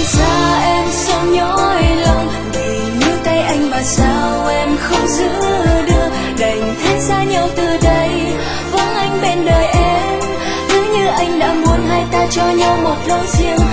ra em sao nhói lòng, vì như tay anh mà sao em không giữ được. Đành thế xa nhau từ đây, vắng anh bên đời em. Cứ như anh đã muốn hai ta cho nhau một lối riêng.